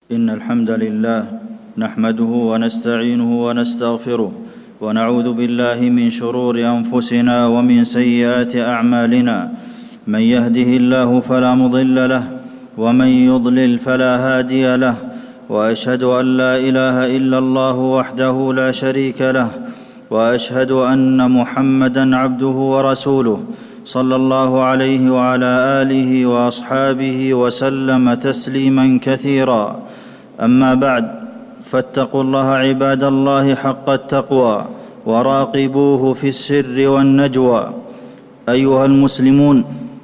إن الحمد لله نحمده ونستعينه ونستغفره ونعوذ بالله من شرور أنفسنا ومن سيئات أعمالنا. من يهده الله فلا مضل له ومن يضلل فلا هادي له، وأشهد أن لا إله إلا الله وحده لا شريك له، وأشهد أن محمدًا عبده ورسوله صلى الله عليه وعلى آله وأصحابه وسلم تسليمًا كثيرا. أما بعد، فاتقوا الله عباد الله حق التقوى وراقبوه في السر والنجوى. أيها المسلمون،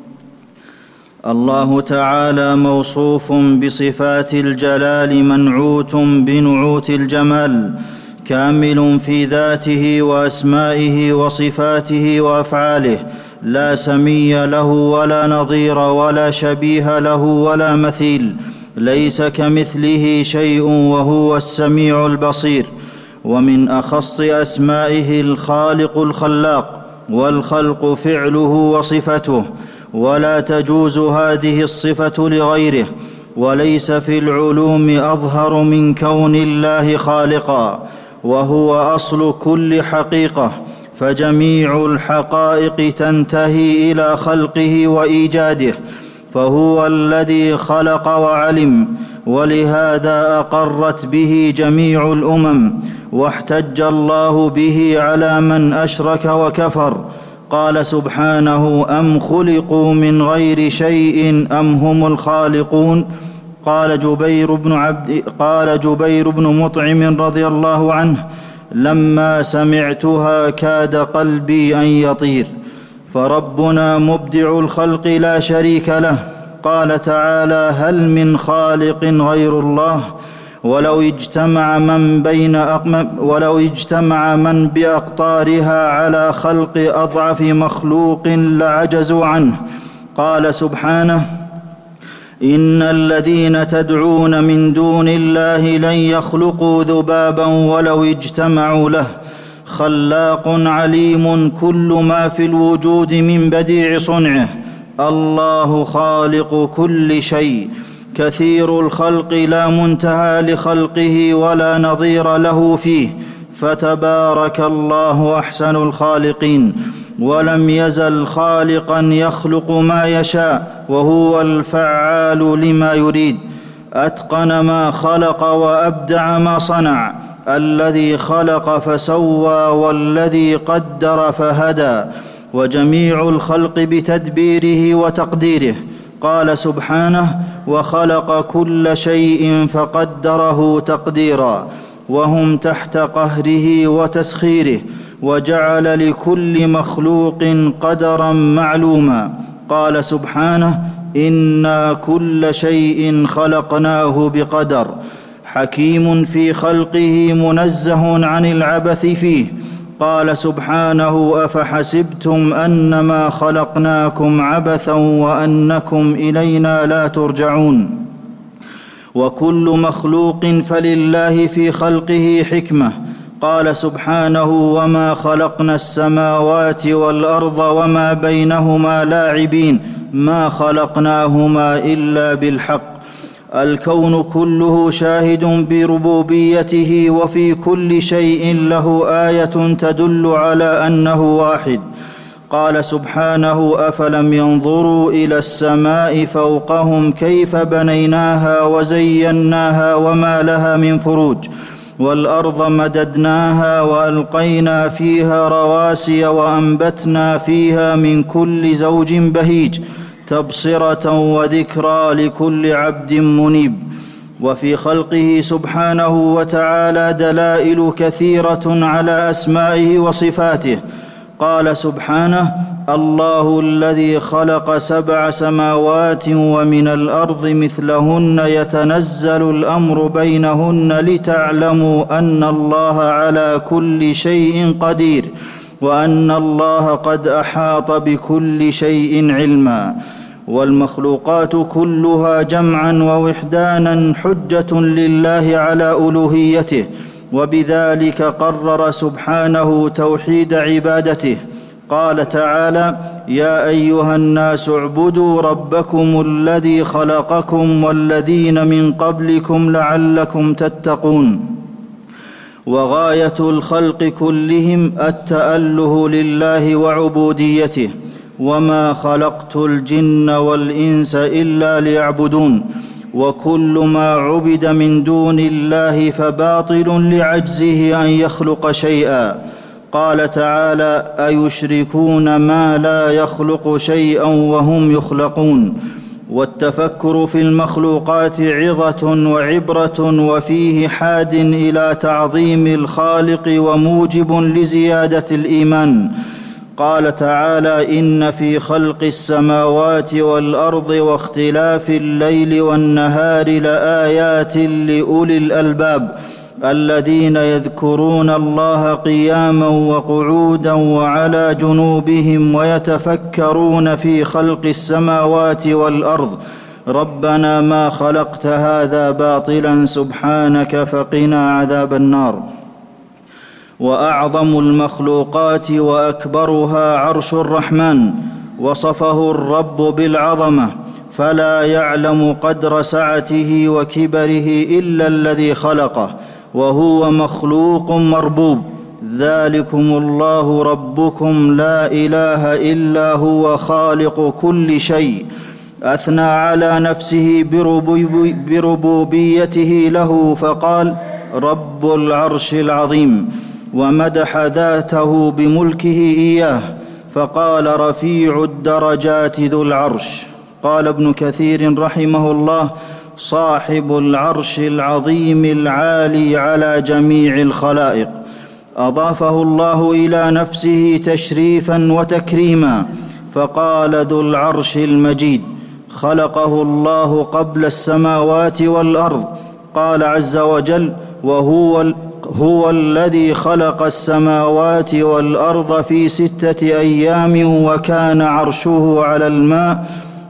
الله تعالى موصوف بصفات الجلال منعوت بنعوت الجمال، كامل في ذاته وأسمائه وصفاته وأفعاله، لا سمي له ولا نظير ولا شبيه له ولا مثيل، ليس كمثله شيء وهو السميع البصير. ومن أخص أسمائه الخالق الخلاق، والخلق فعله وصفته، ولا تجوز هذه الصفة لغيره، وليس في العلوم أظهر من كون الله خالقا، وهو أصل كل حقيقة، فجميع الحقائق تنتهي إلى خلقه وإيجاده، فهو الذي خلق وعلم، ولهذا أقرت به جميع الأمم، واحتج الله به على من أشرك وكفر. قال سبحانه: أم خلقوا من غير شيء أم هم الخالقون. قال جبير بن مطعم رضي الله عنه: لما سمعتها كاد قلبي أن يطير. فربنا مبدع الخلق لا شريك له. قال تعالى: هل من خالق غير الله؟ ولو اجتمع من بأقطارها على خلق أضعف مخلوق لعجزوا عنه. قال سبحانه: إن الذين تدعون من دون الله لن يخلقوا ذبابا ولو اجتمعوا له. خلاق عليم كل ما في الوجود من بديع صنعه. الله خالق كل شيء، كثير الخلق لا منتهى لخلقه ولا نظير له فيه، فتبارك الله أحسن الخالقين. ولم يزل خالقا يخلق ما يشاء، وهو الفعال لما يريد. أتقن ما خلق وأبدع ما صنع، الذي خلق فسوى والذي قدر فهدى، وجميع الخلق بتدبيره وتقديره. قال سبحانه: وخلق كل شيء فقدره تقديرا. وهم تحت قهره وتسخيره، وجعل لكل مخلوق قدرا معلوما. قال سبحانه: إنا كل شيء خلقناه بقدر. حكيم في خلقه منزه عن العبث فيه. قال سبحانه: أفحسبتم أنما خلقناكم عبثا وأنكم إلينا لا ترجعون. وكل مخلوق فلله في خلقه حكمة. قال سبحانه: وما خلقنا السماوات والأرض وما بينهما لاعبين، ما خلقناهما إلا بالحق. الكون كله شاهد بربوبيته، وفي كل شيء له آية تدل على أنه واحد. قال سبحانه: أفلم ينظروا إلى السماء فوقهم كيف بنيناها وزيناها وما لها من فروج، والأرض مددناها وألقينا فيها رواسي وأنبتنا فيها من كل زوج بهيج، تبصرة وذكرى لكل عبد منيب. وفي خلقه سبحانه وتعالى دلائل كثيرة على أسمائه وصفاته. قال سبحانه: الله الذي خلق 7 سماوات ومن الأرض مثلهن يتنزل الأمر بينهن لتعلموا أن الله على كل شيء قدير، وأن الله قد أحاط بكل شيء علما. والمخلوقات كلها جمعا ووحدانا حجة لله على ألوهيته، وبذلك قرر سبحانه توحيد عبادته. قال تعالى: يا أيها الناس اعبدوا ربكم الذي خلقكم والذين من قبلكم لعلكم تتقون. وغاية الخلق كلهم التأله لله وعبوديته، وما خلقت الجن والإنس إلا ليعبدون. وكل ما عبد من دون الله فباطل لعجزه أن يخلق شيئا. قال تعالى: أيشركون ما لا يخلق شيئا وهم يخلقون. والتفكر في المخلوقات عظة وعبرة، وفيه حاد إلى تعظيم الخالق وموجب لزيادة الإيمان. قال تعالى: إن في خلق السماوات والأرض واختلاف الليل والنهار لآيات لأولي الألباب الذين يذكرون الله قياما وقعودا وعلى جنوبهم ويتفكرون في خلق السماوات والأرض ربنا ما خلقت هذا باطلا سبحانك فقنا عذاب النار. وأعظم المخلوقات وأكبرها عرش الرحمن، وصفه الرب بالعظمة، فلا يعلم قدر سعته وكبره إلا الذي خلقه، وهو مخلوق مربوب. ذلكم الله ربكم لا إله إلا هو خالق كل شيء. أثنى على نفسه بربوبيته له فقال: رب العرش العظيم، ومدح ذاته بملكه إياه فقال: رفيع الدرجات ذو العرش. قال ابن كثير رحمه الله: صاحب العرش العظيم العالي على جميع الخلائق. أضافه الله إلى نفسه تشريفا وتكريما فقال: ذو العرش المجيد. خلقه الله قبل السماوات والأرض. قال عز وجل: هو الذي خلق السماوات والأرض في 6 أيام وكان عرشه على الماء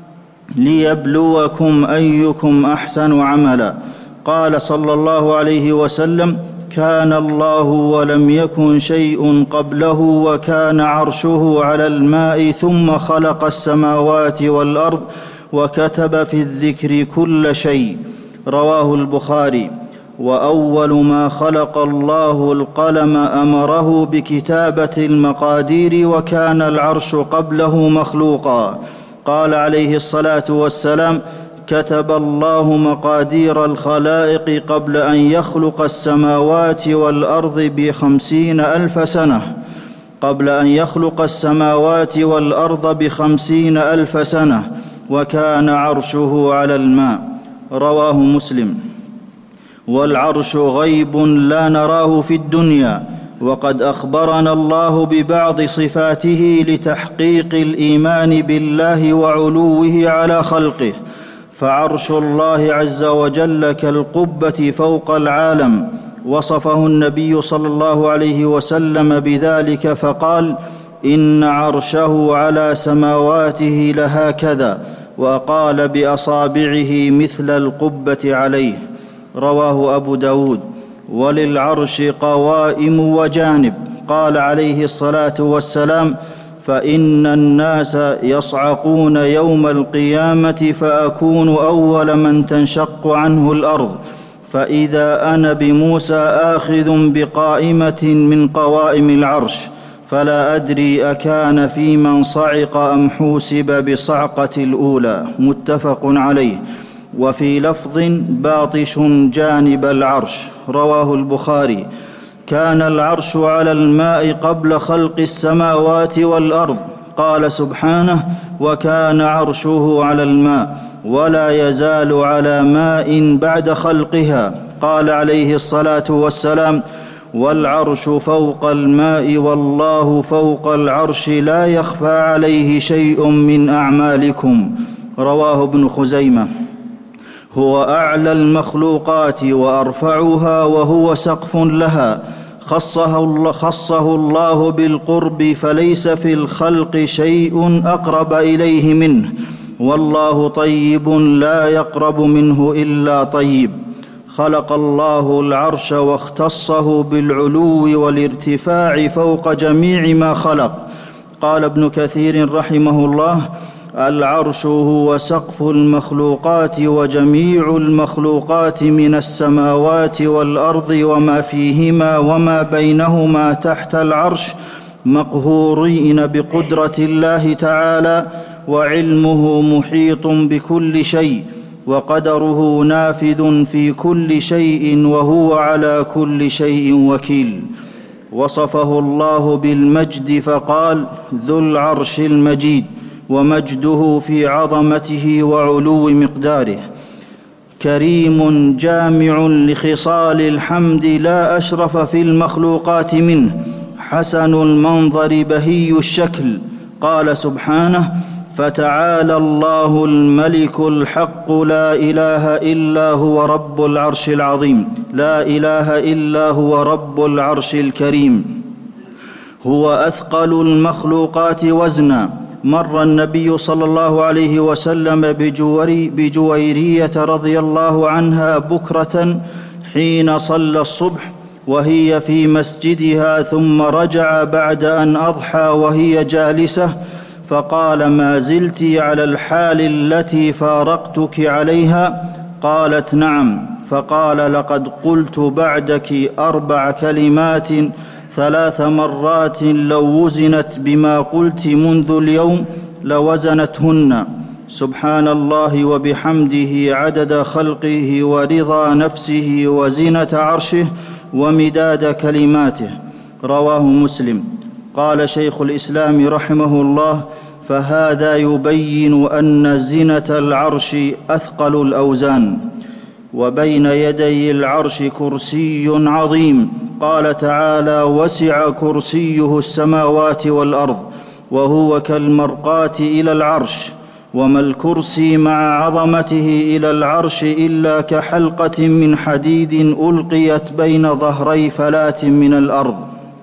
ليبلوكم أيكم أحسن عملا. قال صلى الله عليه وسلم: كان الله ولم يكن شيء قبله وكان عرشه على الماء ثم خلق السماوات والأرض وكتب في الذكر كل شيء. رواه البخاري. وأول ما خلق الله القلم أمره بكتابة المقادير وكان العرش قبله مخلوقا. قال عليه الصلاة والسلام: كتب الله مقادير الخلائق قبل أن يخلق السماوات والأرض ب50,000 سنة. قبل أن يخلق السماوات والأرض ب50,000 سنة، وكان عرشه على الماء. رواه مسلم. والعرش غيب لا نراه في الدنيا، وقد أخبرنا الله ببعض صفاته لتحقيق الإيمان بالله وعلوه على خلقه. فعرش الله عز وجل كالقبة فوق العالم، وصفه النبي صلى الله عليه وسلم بذلك فقال: إن عرشه على سماواته لهكذا، وقال بأصابعه مثل القبة عليه. رواه أبو داود. وللعرش قوائم وجانب. قال عليه الصلاة والسلام: فإن الناس يصعقون يوم القيامة فأكون أول من تنشق عنه الأرض، فإذا أنا بموسى آخذ بقائمة من قوائم العرش، فلا أدري أكان في من صعق أم حوسب بصعقة الأولى. متفق عليه. وفي لفظ: باطش جانب العرش. رواه البخاري. كان العرش على الماء قبل خلق السماوات والأرض. قال سبحانه: وكان عرشه على الماء، ولا يزال على ماء بعد خلقها. قال عليه الصلاة والسلام: والعرش فوق الماء والله فوق العرش لا يخفى عليه شيء من أعمالكم. رواه ابن خزيمة. هو أعلى المخلوقات وأرفعها، وهو سقف لها. خصه الله بالقرب، فليس في الخلق شيء أقرب إليه منه، والله طيب لا يقرب منه إلا طيب. خلق الله العرش واختصه بالعلو والارتفاع فوق جميع ما خلق. قال ابن كثير رحمه الله: العرش هو سقف المخلوقات، وجميع المخلوقات من السماوات والأرض وما فيهما وما بينهما تحت العرش مقهورين بقدرة الله تعالى، وعلمه محيط بكل شيء، وقدره نافذ في كل شيء، وهو على كل شيء وكيل. وصفه الله بالمجد فقال: ذو العرش المجيد، ومجده في عظمته وعلو مقداره. كريم جامع لخصال الحمد لا أشرف في المخلوقات منه، حسن المنظر بهي الشكل. قال سبحانه: فتعالى الله الملك الحق لا إله إلا هو رب العرش العظيم، لا إله إلا هو رب العرش الكريم. هو أثقل المخلوقات وزنا. مر النبي صلى الله عليه وسلم بجويرية رضي الله عنها بكرة حين صلى الصبح وهي في مسجدها، ثم رجع بعد أن أضحى وهي جالسة، فقال: ما زلت على الحال التي فارقتك عليها؟ قالت: نعم. فقال: لقد قلت بعدك 4 كلمات 3 مرات، لو وزنت بما قلت منذ اليوم لوزنتهن: سبحان الله وبحمده عدد خلقه ورضا نفسه وزنة عرشه ومداد كلماته. رواه مسلم. قال شيخ الإسلام رحمه الله: فهذا يبين أن زنة العرش أثقل الأوزان. وبين يدي العرش كرسي عظيم. قال تعالى: وسع كرسيه السماوات والأرض وهو كالمرقاة إلى العرش. وما الكرسي مع عظمته إلى العرش إلا كحلقة من حديد ألقيت بين ظهري فلاة من الأرض.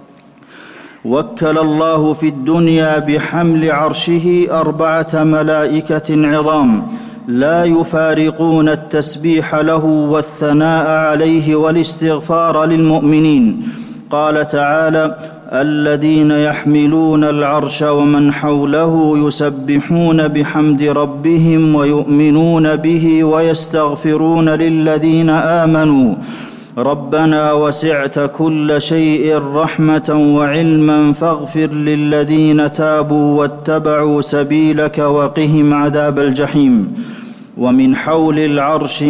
وكل الله في الدنيا بحمل عرشه 4 ملائكة عظام لا يفارقون التسبيح له والثناء عليه والاستغفار للمؤمنين. قال تعالى: الذين يحملون العرش ومن حوله يسبحون بحمد ربهم ويؤمنون به ويستغفرون للذين آمنوا ربنا وسعت كل شيء رحمة وعلما فاغفر للذين تابوا واتبعوا سبيلك وقهم عذاب الجحيم. ومن حول العرش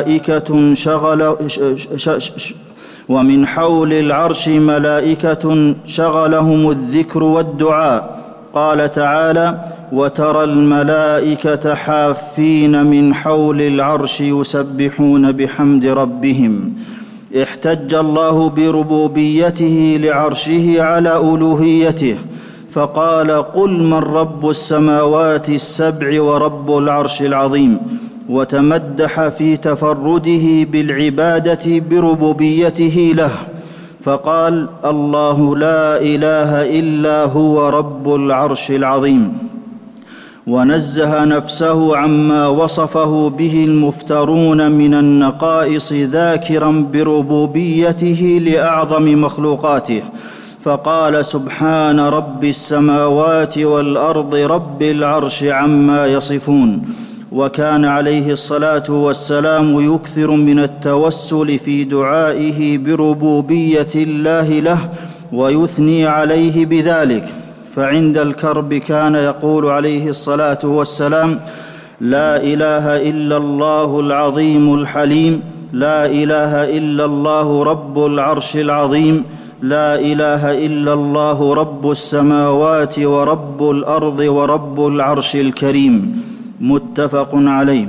ملائكة شغلهم الذكر والدعاء. قال تعالى: وترى الملائكة حافين من حول العرش يسبحون بحمد ربهم. احتج الله بربوبيته لعرشه على ألوهيته، فقال: قل من رب السماوات السبع ورب العرش العظيم، وتمدح في تفرده بالعبادة بربوبيته له، فقال: الله لا إله إلا هو رب العرش العظيم. ونزه نفسه عما وصفه به المفترون من النقائص، ذاكرا بربوبيته لأعظم مخلوقاته، فقال: سبحان رب السماوات والأرض رب العرش عما يصفون. وكان عليه الصلاة والسلام يكثر من التوسل في دعائه بربوبية الله له ويثني عليه بذلك. فعند الكرب كان يقول عليه الصلاة والسلام: لا إله إلا الله العظيم الحليم، لا إله إلا الله رب العرش العظيم، لا إله إلا الله رب السماوات ورب الأرض ورب العرش الكريم. متفق عليه.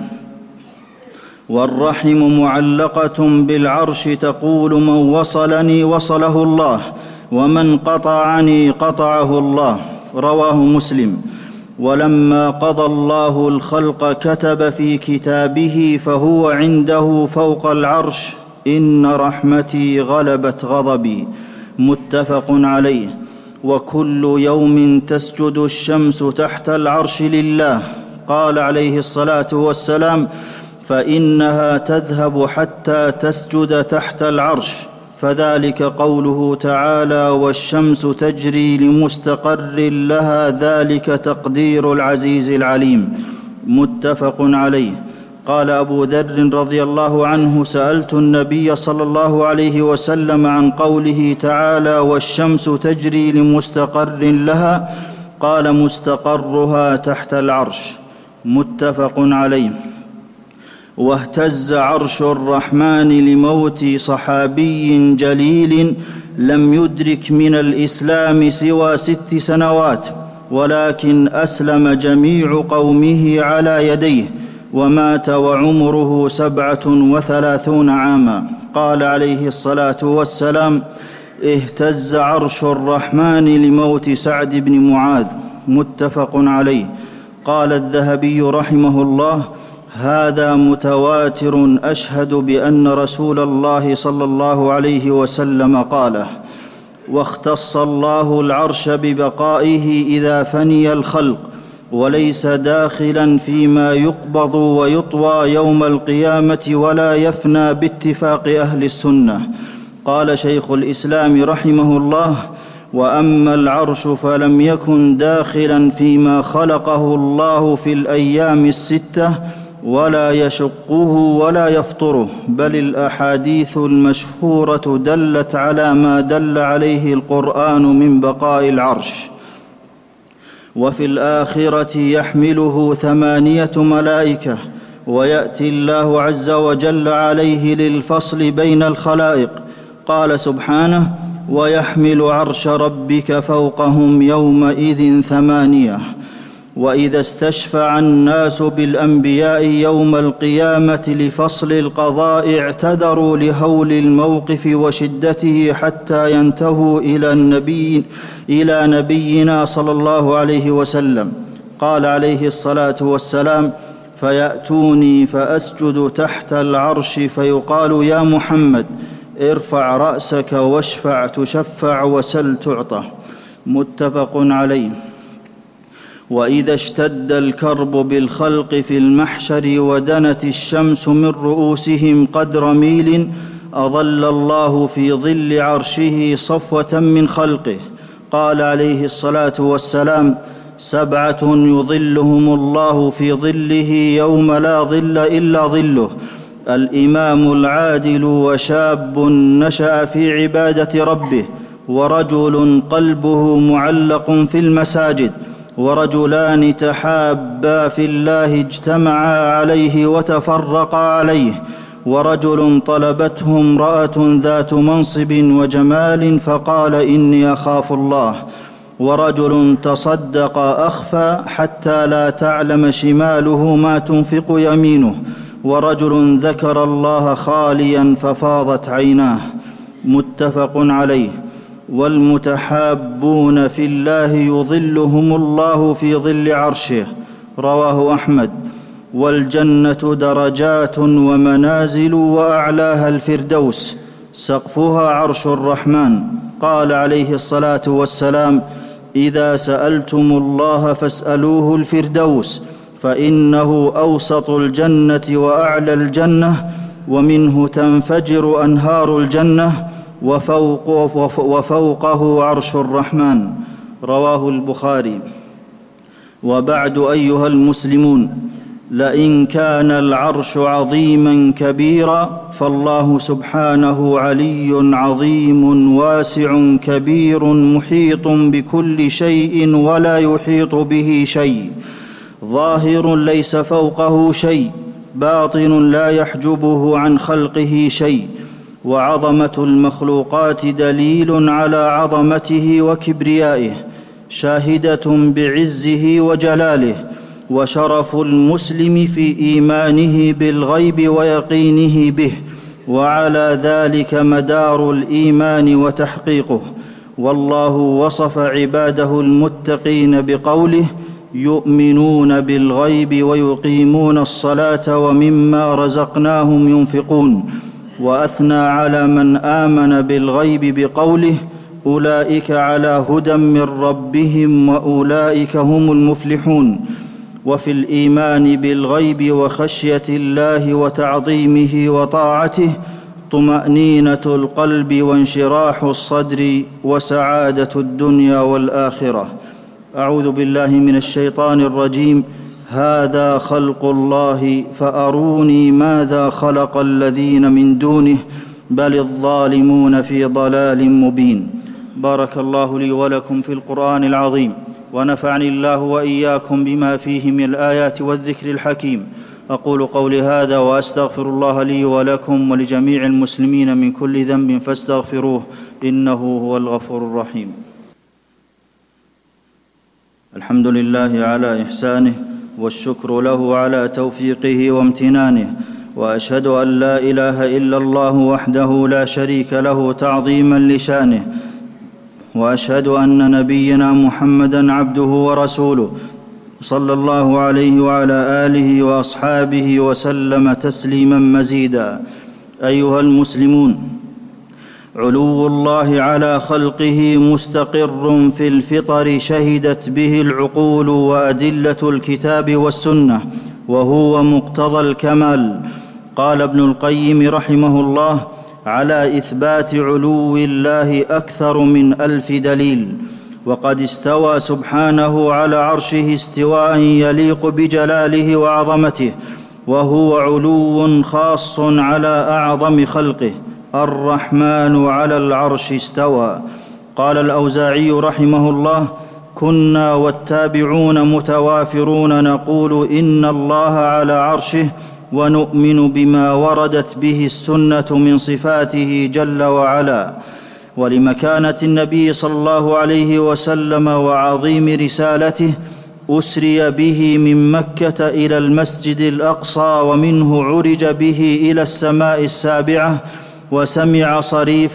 والرحم معلقة بالعرش تقول: من وصلني وصله الله، ومن قطعني قطعه الله. رواه مسلم. ولما قضى الله الخلق كتب في كتابه فهو عنده فوق العرش: إن رحمتي غلبت غضبي. متفق عليه. وكل يوم تسجد الشمس تحت العرش لله. قال عليه الصلاة والسلام: فإنها تذهب حتى تسجد تحت العرش، فذلك قوله تعالى: والشمس تجري لمستقر لها، ذلك تقدير العزيز العليم. متفق عليه. قال أبو ذر رضي الله عنه: سألت النبي صلى الله عليه وسلم عن قوله تعالى: والشمس تجري لمستقر لها، قال: مستقرها تحت العرش. متفق عليه. واهتز عرش الرحمن لموت صحابي جليل لم يدرك من الإسلام سوى 6 سنوات، ولكن أسلم جميع قومه على يديه، ومات وعمره 37 عاما. قال عليه الصلاة والسلام: اهتز عرش الرحمن لموت سعد بن معاذ. متفق عليه. قال الذهبي رحمه الله: هذا متواتر أشهد بأن رسول الله صلى الله عليه وسلم قاله. واختص الله العرش ببقائه إذا فني الخلق، وليس داخلا فيما يقبض ويطوى يوم القيامة ولا يفنى باتفاق أهل السنة. قال شيخ الإسلام رحمه الله: وأما العرش فلم يكن داخلا فيما خلقه الله في الأيام 6 ولا يشقه ولا يفطره، بل الأحاديث المشهورة دلت على ما دل عليه القرآن من بقاء العرش. وفي الآخرة يحمله 8 ملائكة، ويأتي الله عز وجل عليه للفصل بين الخلائق. قال سبحانه: ويحمل عرش ربك فوقهم يومئذ 8. وإذا استشفع الناس بالأنبياء يوم القيامة لفصل القضاء اعتذروا لهول الموقف وشدته حتى ينتهوا إلى نبينا صلى الله عليه وسلم. قال عليه الصلاة والسلام: فيأتوني فأسجد تحت العرش فيقال: يا محمد ارفع رأسك واشفع تشفع وسل تعطى. متفق عليه. وإذا اشتد الكرب بالخلق في المحشر ودنت الشمس من رؤوسهم قدر ميل، أظل الله في ظل عرشه صفوة من خلقه. قال عليه الصلاة والسلام: 7 يظلهم الله في ظله يوم لا ظل إلا ظله: الإمام العادل، وشاب نشأ في عبادة ربه، ورجل قلبه معلق في المساجد، ورجلان تحابا في الله اجتمعا عليه وتفرقا عليه، ورجل طلبته امرأة ذات منصب وجمال فقال: إني أخاف الله، ورجل تصدق أخفى حتى لا تعلم شماله ما تنفق يمينه، ورجل ذكر الله خاليا ففاضت عيناه. متفق عليه. والمتحابون في الله يظلهم الله في ظل عرشه. رواه أحمد. والجنة درجات ومنازل، وأعلاها الفردوس، سقفها عرش الرحمن. قال عليه الصلاة والسلام: إذا سألتم الله فاسألوه الفردوس، فإنه أوسط الجنة وأعلى الجنة، ومنه تنفجر أنهار الجنة، وفوقه عرش الرحمن. رواه البخاري. وبعد أيها المسلمون، لئن كان العرش عظيما كبيرا فالله سبحانه علي عظيم واسع كبير محيط بكل شيء ولا يحيط به شيء، ظاهر ليس فوقه شيء، باطن لا يحجبه عن خلقه شيء. وعظمة المخلوقات دليل على عظمته وكبريائه، شاهدة بعزه وجلاله. وشرف المسلم في إيمانه بالغيب ويقينه به، وعلى ذلك مدار الإيمان وتحقيقه. والله وصف عباده المتقين بقوله: يؤمنون بالغيب ويقيمون الصلاة ومما رزقناهم ينفقون. وأثنى على من آمن بالغيب بقوله: أولئك على هدى من ربهم وأولئك هم المفلحون. وفي الإيمان بالغيب وخشية الله وتعظيمه وطاعته طمأنينة القلب وانشراح الصدر وسعادة الدنيا والآخرة. أعوذ بالله من الشيطان الرجيم. هذا خلق الله فأروني ماذا خلق الذين من دونه بل الظالمون في ضلال مبين. بارك الله لي ولكم في القرآن العظيم، ونفعني الله وإياكم بما فيه من الآيات والذكر الحكيم. أقول قولي هذا وأستغفر الله لي ولكم ولجميع المسلمين من كل ذنب فاستغفروه إنه هو الغفور الرحيم. الحمد لله على إحسانه، والشكر له على توفيقه وامتنانه، وأشهد أن لا إله إلا الله وحده لا شريك له تعظيما لشانه، وأشهد أن نبينا محمدًا عبده ورسوله صلى الله عليه وعلى آله وأصحابه وسلم تسليما مزيدا. أيها المسلمون، علو الله على خلقه مستقر في الفطر شهدت به العقول وأدلة الكتاب والسنة، وهو مقتضى الكمال. قال ابن القيم رحمه الله: على إثبات علو الله أكثر من 1000 دليل. وقد استوى سبحانه على عرشه استواء يليق بجلاله وعظمته، وهو علو خاص على أعظم خلقه. الرحمن على العرش استوى. قال الأوزاعي رحمه الله: كنا والتابعون متوافرون نقول إن الله على عرشه، ونؤمن بما وردت به السنة من صفاته جل وعلا. ولمكانة النبي صلى الله عليه وسلم وعظيم رسالته أسري به من مكة إلى المسجد الأقصى، ومنه عرج به إلى السماء السابعة، وسمع صريف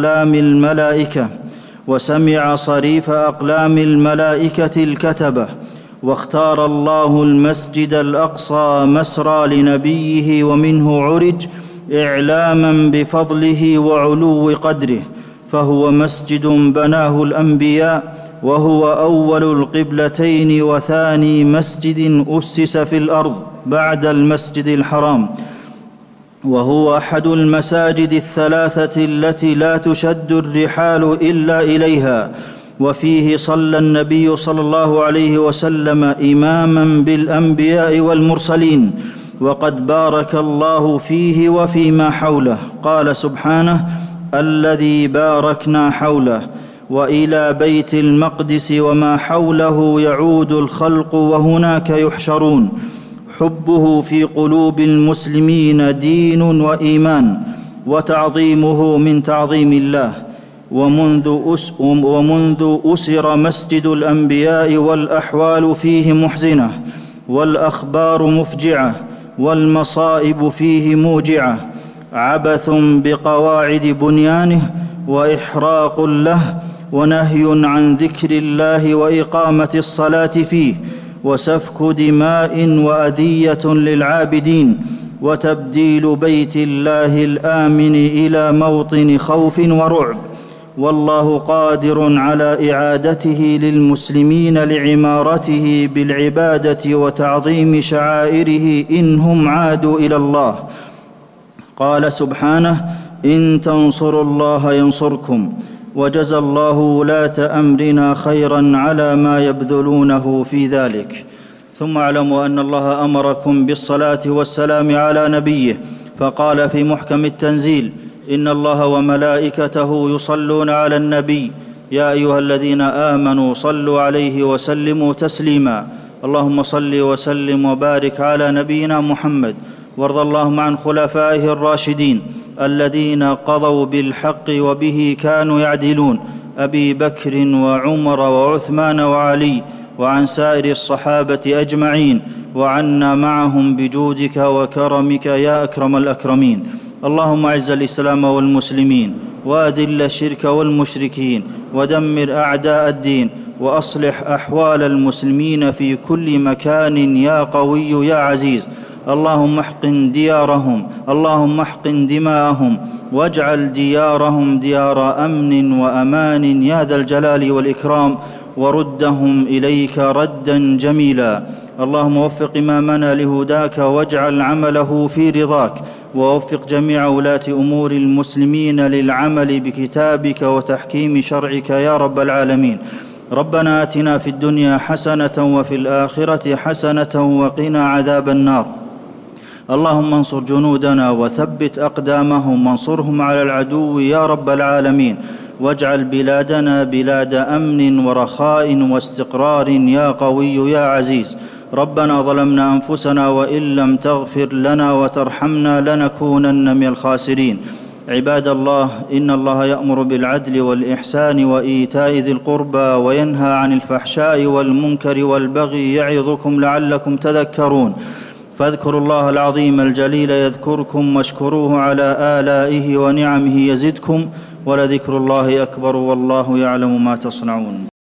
أقلام الملائكة الكتبة. واختار الله المسجد الأقصى مسرى لنبيه، ومنه عرج إعلاماً بفضله وعلو قدره، فهو مسجد بناه الأنبياء، وهو أول القبلتين وثاني مسجد أسس في الأرض بعد المسجد الحرام، وهو أحد المساجد الثلاثة التي لا تشد الرحال إلا إليها. وفيه صلى النبي صلى الله عليه وسلم إماماً بالأنبياء والمرسلين، وقد بارك الله فيه وفيما حوله. قال سبحانه: الذي باركنا حوله. وإلى بيت المقدس وما حوله يعود الخلق، وهناك يحشرون. حبه في قلوب المسلمين دين وإيمان، وتعظيمه من تعظيم الله. ومنذ أسر مسجد الأنبياء والأحوال فيه محزنة، والأخبار مفجعة، والمصائب فيه موجعة، عبث بقواعد بنيانه، وإحراق له، ونهي عن ذكر الله وإقامة الصلاة فيه، وسفك دماء وأذية للعابدين، وتبديل بيت الله الآمن إلى موطن خوف ورعب. والله قادر على إعادته للمسلمين لعمارته بالعبادة وتعظيم شعائره إن هم عادوا إلى الله. قال سبحانه: إن تنصروا الله ينصركم. وجزى الله ولاة أمرنا خيراً على ما يبذلونه في ذلك. ثم اعلموا أن الله أمركم بالصلاة والسلام على نبيه، فقال في محكم التنزيل: إن الله وملائكته يصلون على النبي يا أيها الذين آمنوا صلوا عليه وسلموا تسليما. اللهم صل وسلم وبارك على نبينا محمد، وارض اللهم عن خلفائه الراشدين الذين قضوا بالحق وبه كانوا يعدلون، أبي بكر وعمر وعثمان وعلي، وعن سائر الصحابة أجمعين، وعنا معهم بجودك وكرمك يا أكرم الأكرمين. اللهم أعز الإسلام والمسلمين، وأذل الشرك والمشركين، ودمر أعداء الدين، وأصلح أحوال المسلمين في كل مكان يا قوي يا عزيز. اللهم احقن ديارهم، اللهم احقن دماءهم، واجعل ديارهم ديار أمن وأمان يا ذا الجلال والإكرام، وردهم إليك ردا جميلا. اللهم وفق إمامنا لهداك، واجعل عمله في رضاك، ووفق جميع ولاة أمور المسلمين للعمل بكتابك وتحكيم شرعك يا رب العالمين. ربنا آتنا في الدنيا حسنة وفي الآخرة حسنة وقنا عذاب النار. اللهم انصر جنودنا وثبت أقدامهم وانصرهم على العدو يا رب العالمين، واجعل بلادنا بلاد أمن ورخاء واستقرار يا قوي يا عزيز. ربنا ظلمنا أنفسنا وإن لم تغفر لنا وترحمنا لنكونن من الخاسرين. عباد الله، إن الله يأمر بالعدل والإحسان وإيتاء ذي القربى وينهى عن الفحشاء والمنكر والبغي يعظكم لعلكم تذكرون. فاذكروا الله العظيم الجليل يذكركم واشكروه على آلائه ونعمه يزدكم، ولذكر الله أكبر والله يعلم ما تصنعون.